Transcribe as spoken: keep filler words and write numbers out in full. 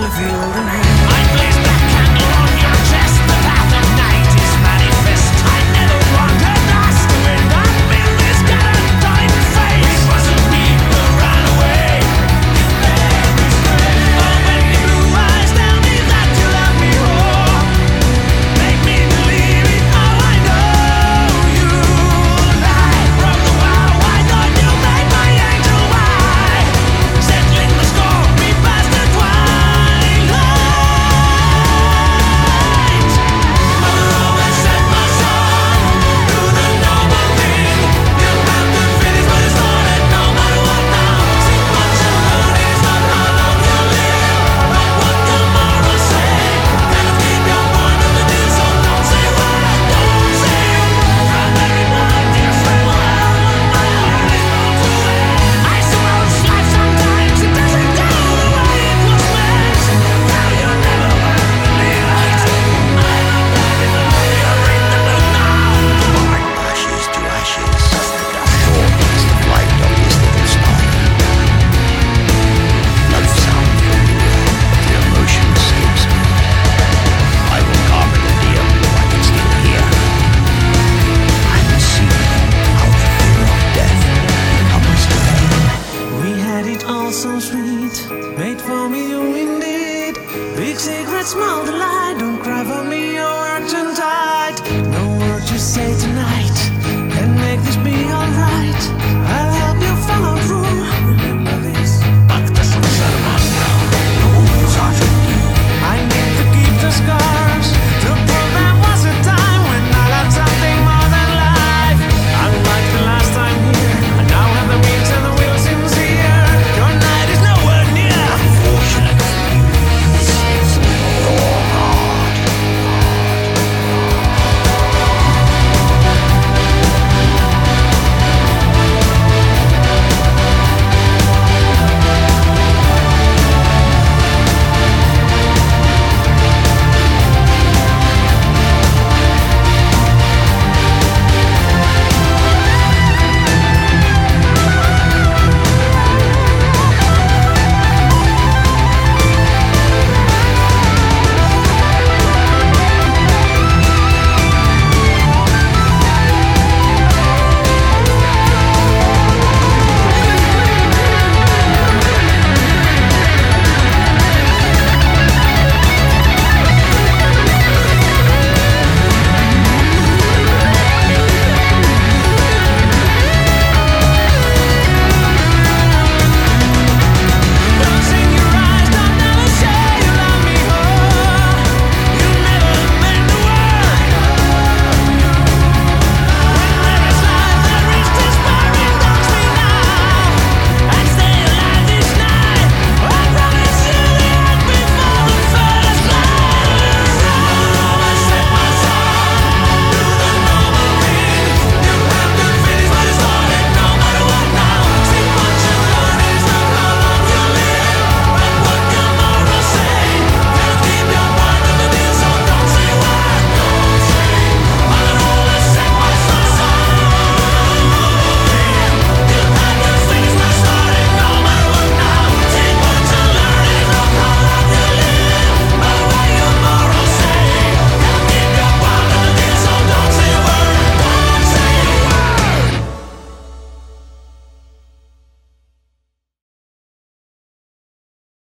feel the heat. I place that candle on your chest. The path of night is manifest. I never wanted us to end up in this Galentine face. It wasn't me who ran away. You made me stay. Open your blue eyes, tell me that you love me more. Make me believe it. Oh, I know you lie. Broke the vow. I thought you made my angel white. Settling the score, we passed the twilight. Mother always said, my son, do the noble thing. You have to finish what you started, no matter what now. See what you learn is not how long you live, but what tomorrow say. Gotta keep your point of the deal, so don't say what I don't say. From every night, dear friend, well, my heart is known to end. I suppose life sometimes it doesn't go the way it was meant. Now you never will believe it. I love that in the way you read the blue now. Ashes to ashes, the dust forms the flight of his little star. No sound familiar, the emotion escapes me. I will carve it a deal I can still hear. I will see how the fear of death becomes her. We had it all so sweet. Wait for me, you indeed. Big secret, small